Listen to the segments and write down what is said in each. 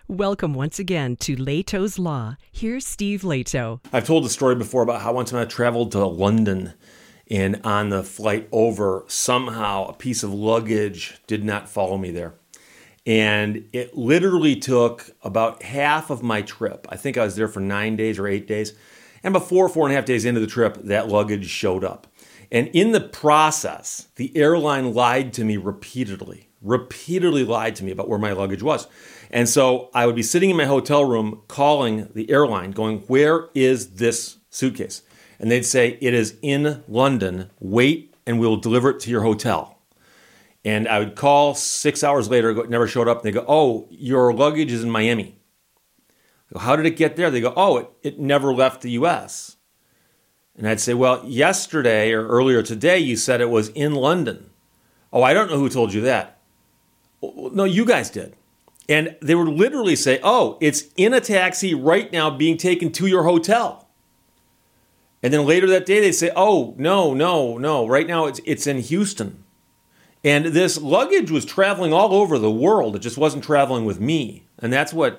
Welcome once again to Leto's Law. Here's Steve Leto. I've told the story before about how one time I traveled to London, and on the flight over, somehow a piece of luggage did not follow me there. And it literally took about half of my trip. I think I was there for 9 days or 8 days. And before 4.5 days into the trip, that luggage showed up. And in the process, the airline lied to me repeatedly lied to me about where my luggage was. And so I would be sitting in my hotel room calling the airline going, where is this suitcase? And they'd say, it is in London. Wait, and we'll deliver it to your hotel. And I would call 6 hours later, it never showed up. And they go, oh, your luggage is in Miami. I go, how did it get there? They go, oh, it never left the U.S. And I'd say, well, yesterday or earlier today, you said it was in London. Oh, I don't know who told you that. No, you guys did. And they would literally say, oh, it's in a taxi right now being taken to your hotel. And then later that day, they'd say, oh, no. Right now it's in Houston. And this luggage was traveling all over the world. It just wasn't traveling with me. And that's what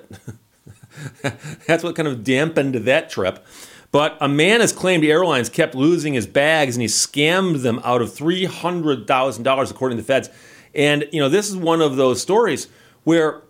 kind of dampened that trip. But a man has claimed airlines kept losing his bags and he scammed them out of $300,000, according to the feds. And, this is one of those stories where,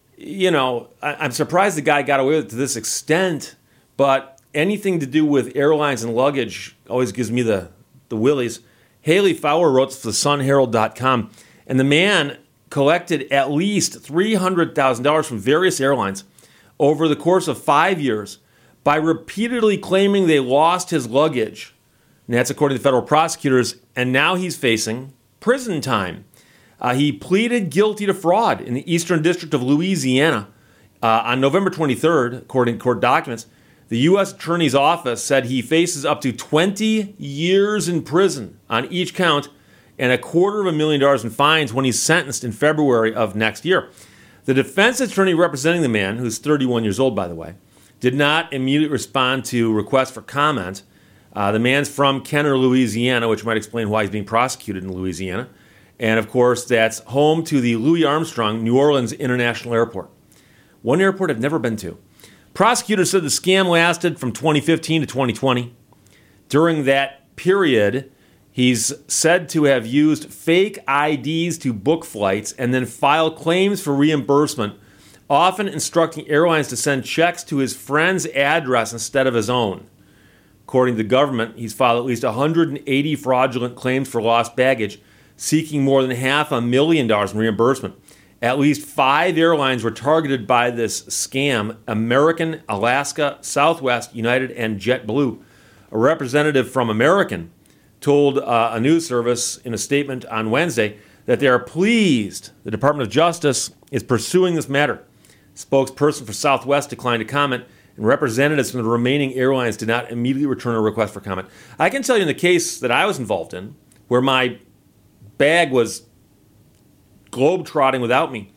I'm surprised the guy got away with it to this extent, but anything to do with airlines and luggage always gives me the willies. Haley Fowler wrote for thesunherald.com, and the man collected at least $300,000 from various airlines over the course of 5 years by repeatedly claiming they lost his luggage. And that's according to federal prosecutors, and now he's facing prison time. He pleaded guilty to fraud in the Eastern District of Louisiana on November 23rd, according to court documents. The U.S. Attorney's Office said he faces up to 20 years in prison on each count and $250,000 in fines when he's sentenced in February of next year. The defense attorney representing the man, who's 31 years old, by the way, did not immediately respond to requests for comment. The man's from Kenner, Louisiana, which might explain why he's being prosecuted in Louisiana. And, of course, that's home to the Louis Armstrong New Orleans International Airport. One airport I've never been to. Prosecutors said the scam lasted from 2015 to 2020. During that period, he's said to have used fake IDs to book flights and then file claims for reimbursement, often instructing airlines to send checks to his friend's address instead of his own. According to the government, he's filed at least 180 fraudulent claims for lost baggage, seeking more than $500,000 in reimbursement. At least 5 airlines were targeted by this scam: American, Alaska, Southwest, United, and JetBlue. A representative from American told a news service in a statement on Wednesday that they are pleased the Department of Justice is pursuing this matter. Spokesperson for Southwest declined to comment, and representatives from the remaining airlines did not immediately return a request for comment. I can tell you in the case that I was involved in, where my bag was globe-trotting without me,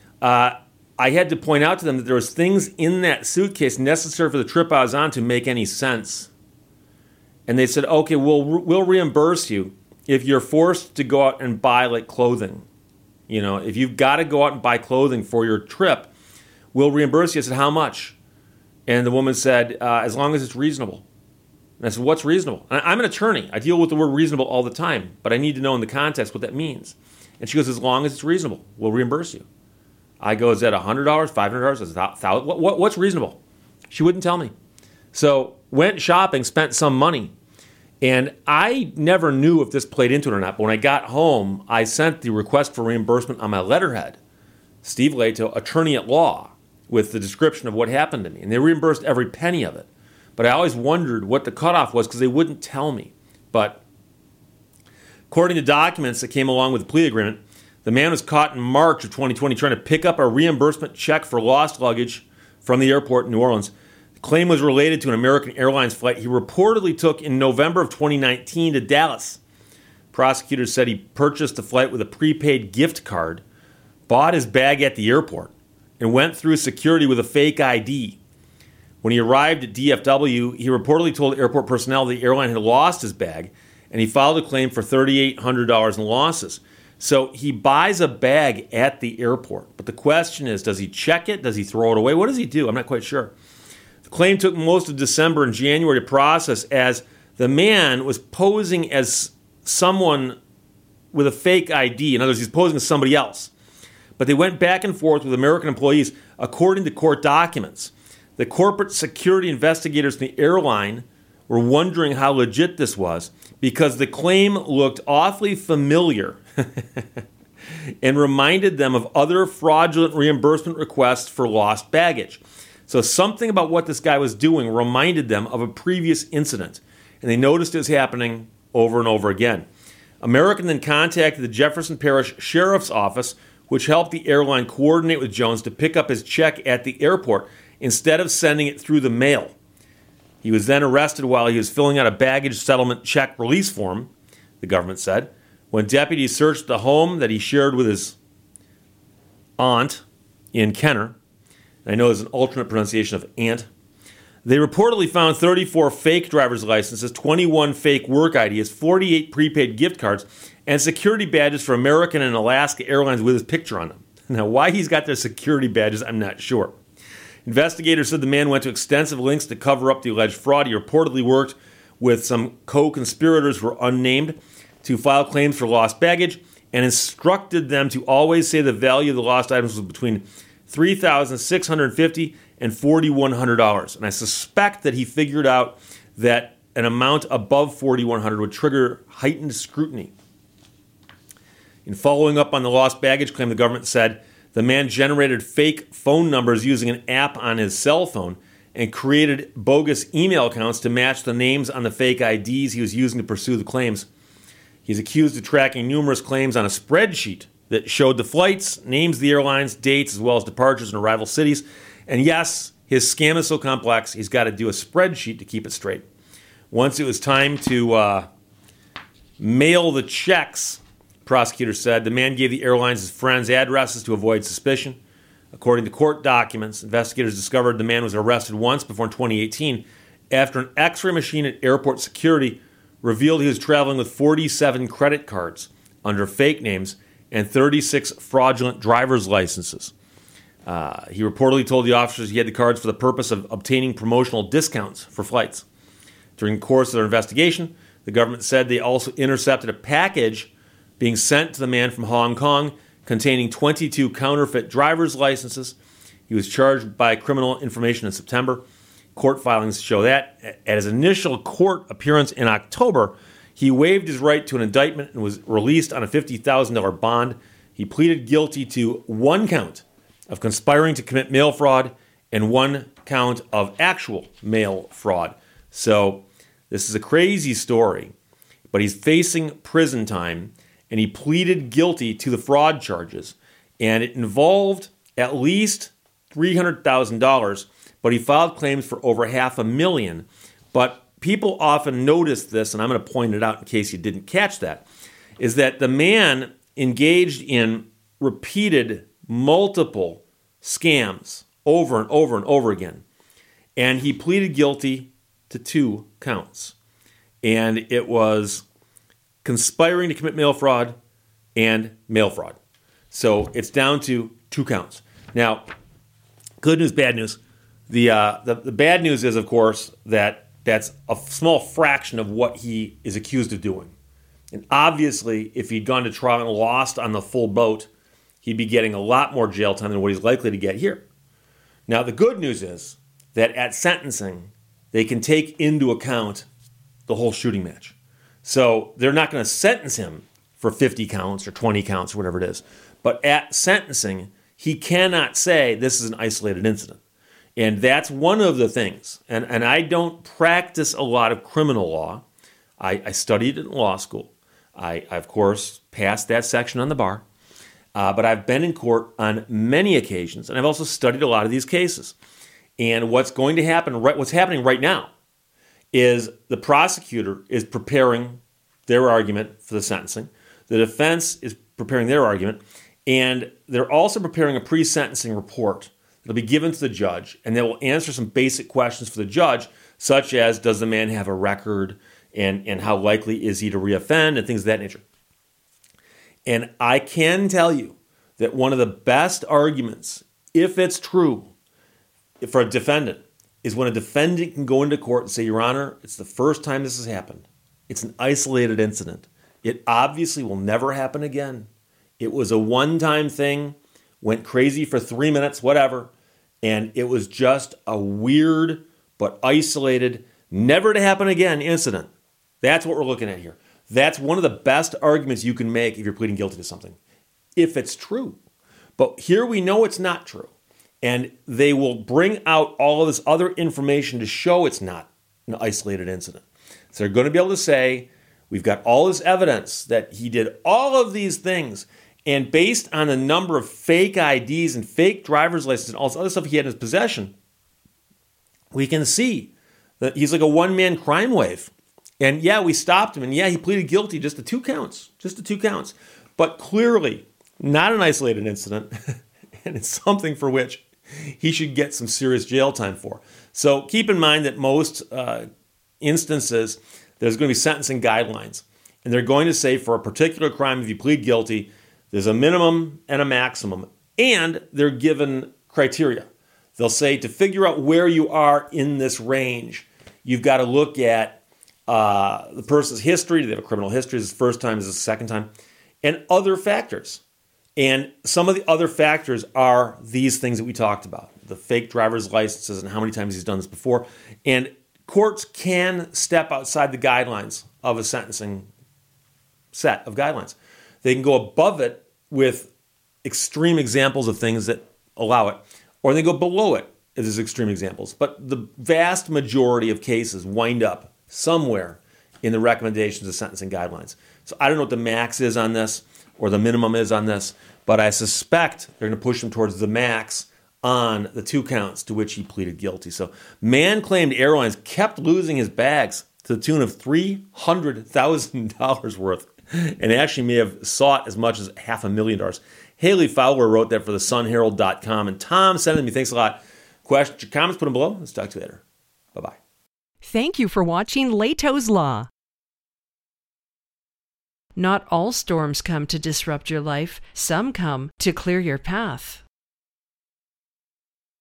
I had to point out to them that there was things in that suitcase necessary for the trip I was on to make any sense. And they said, okay, we'll reimburse you if you're forced to go out and buy like clothing. If you've got to go out and buy clothing for your trip, we'll reimburse you. I said, how much? And the woman said, as long as it's reasonable. And I said, what's reasonable? And I'm an attorney. I deal with the word reasonable all the time, but I need to know in the context what that means. And she goes, as long as it's reasonable, we'll reimburse you. I go, is that $100, $500, $1,000? What's reasonable? She wouldn't tell me. So went shopping, spent some money. And I never knew if this played into it or not. But when I got home, I sent the request for reimbursement on my letterhead, Steve Leto, attorney at law, with the description of what happened to me. And they reimbursed every penny of it. But I always wondered what the cutoff was because they wouldn't tell me. But according to documents that came along with the plea agreement, the man was caught in March of 2020 trying to pick up a reimbursement check for lost luggage from the airport in New Orleans. The claim was related to an American Airlines flight he reportedly took in November of 2019 to Dallas. Prosecutors said he purchased the flight with a prepaid gift card, bought his bag at the airport, and went through security with a fake ID. When he arrived at DFW, he reportedly told airport personnel the airline had lost his bag, and he filed a claim for $3,800 in losses. So he buys a bag at the airport. But the question is, does he check it? Does he throw it away? What does he do? I'm not quite sure. The claim took most of December and January to process, as the man was posing as someone with a fake ID. In other words, he's posing as somebody else. But they went back and forth with American employees, according to court documents. The corporate security investigators in the airline were wondering how legit this was, because the claim looked awfully familiar and reminded them of other fraudulent reimbursement requests for lost baggage. So something about what this guy was doing reminded them of a previous incident, and they noticed it was happening over and over again. American then contacted the Jefferson Parish Sheriff's Office, which helped the airline coordinate with Jones to pick up his check at the airport instead of sending it through the mail. He was then arrested while he was filling out a baggage settlement check release form, the government said, when deputies searched the home that he shared with his aunt in Kenner. I know there's an alternate pronunciation of aunt. They reportedly found 34 fake driver's licenses, 21 fake work IDs, 48 prepaid gift cards, and security badges for American and Alaska Airlines with his picture on them. Now, why he's got their security badges, I'm not sure. Investigators said the man went to extensive lengths to cover up the alleged fraud. He reportedly worked with some co-conspirators who were unnamed to file claims for lost baggage and instructed them to always say the value of the lost items was between $3,650 and $4,100. And I suspect that he figured out that an amount above $4,100 would trigger heightened scrutiny. In following up on the lost baggage claim, the government said the man generated fake phone numbers using an app on his cell phone and created bogus email accounts to match the names on the fake IDs he was using to pursue the claims. He's accused of tracking numerous claims on a spreadsheet that showed the flights, names of the airlines, dates, as well as departures and arrival cities. And yes, his scam is so complex, he's got to do a spreadsheet to keep it straight. Once it was time to mail the checks, prosecutors said, the man gave the airlines his friends' addresses to avoid suspicion. According to court documents, investigators discovered the man was arrested once before in 2018 after an x-ray machine at airport security revealed he was traveling with 47 credit cards under fake names and 36 fraudulent driver's licenses. He reportedly told the officers he had the cards for the purpose of obtaining promotional discounts for flights. During the course of their investigation, the government said they also intercepted a package being sent to the man from Hong Kong containing 22 counterfeit driver's licenses. He was charged by criminal information in September. Court filings show that. At his initial court appearance in October, he waived his right to an indictment and was released on a $50,000 bond. He pleaded guilty to one count of conspiring to commit mail fraud and one count of actual mail fraud. So this is a crazy story, but he's facing prison time, and he pleaded guilty to the fraud charges, and it involved at least $300,000, but he filed claims for over $500,000. But people often notice this, and I'm going to point it out in case you didn't catch that, is that the man engaged in repeated multiple scams over and over and over again, and he pleaded guilty to 2 counts, and it was conspiring to commit mail fraud and mail fraud. So it's down to 2 counts. Now, good news, bad news. The bad news is, of course, that that's a small fraction of what he is accused of doing. And obviously, if he'd gone to trial and lost on the full boat, he'd be getting a lot more jail time than what he's likely to get here. Now, the good news is that at sentencing, they can take into account the whole shooting match. So they're not going to sentence him for 50 counts or 20 counts or whatever it is. But at sentencing, he cannot say this is an isolated incident. And that's one of the things. And I don't practice a lot of criminal law. I studied in law school. I, of course, passed that section on the bar. But I've been in court on many occasions, and I've also studied a lot of these cases. And what's going to happen, what's happening right now, is the prosecutor is preparing their argument for the sentencing. The defense is preparing their argument, and they're also preparing a pre-sentencing report that'll be given to the judge, and they will answer some basic questions for the judge, such as, does the man have a record, and how likely is he to reoffend, and things of that nature. And I can tell you that one of the best arguments, if it's true, for a defendant, is when a defendant can go into court and say, Your Honor, it's the first time this has happened. It's an isolated incident. It obviously will never happen again. It was a one-time thing, went crazy for 3 minutes, whatever, and it was just a weird but isolated, never to happen again incident. That's what we're looking at here. That's one of the best arguments you can make if you're pleading guilty to something, if it's true. But here we know it's not true. And they will bring out all of this other information to show it's not an isolated incident. So they're going to be able to say, we've got all this evidence that he did all of these things. And based on the number of fake IDs and fake driver's licenses and all this other stuff he had in his possession, we can see that he's like a one-man crime wave. And yeah, we stopped him. And yeah, he pleaded guilty just to 2 counts. Just to 2 counts. But clearly, not an isolated incident. And it's something for which he should get some serious jail time for. So keep in mind that most instances, there's going to be sentencing guidelines. And they're going to say for a particular crime, if you plead guilty, there's a minimum and a maximum. And they're given criteria. They'll say to figure out where you are in this range, you've got to look at the person's history. Do they have a criminal history? Is this the first time? Is this the second time? And other factors. And some of the other factors are these things that we talked about, the fake driver's licenses and how many times he's done this before. And courts can step outside the guidelines of a sentencing set of guidelines. They can go above it with extreme examples of things that allow it, or they go below it if there's extreme examples. But the vast majority of cases wind up somewhere in the recommendations of sentencing guidelines. So I don't know what the max is on this or the minimum is on this, but I suspect they're going to push him towards the max on the 2 counts to which he pleaded guilty. So man claimed airlines kept losing his bags to the tune of $300,000 worth, and actually may have sought as much as $500,000. Haley Fowler wrote that for the sunherald.com, and Tom sent it to me. Thanks a lot. Questions or comments, put them below. Let's talk to you later. Bye-bye. Thank you for watching Leto's Law. Not all storms come to disrupt your life. Some come to clear your path.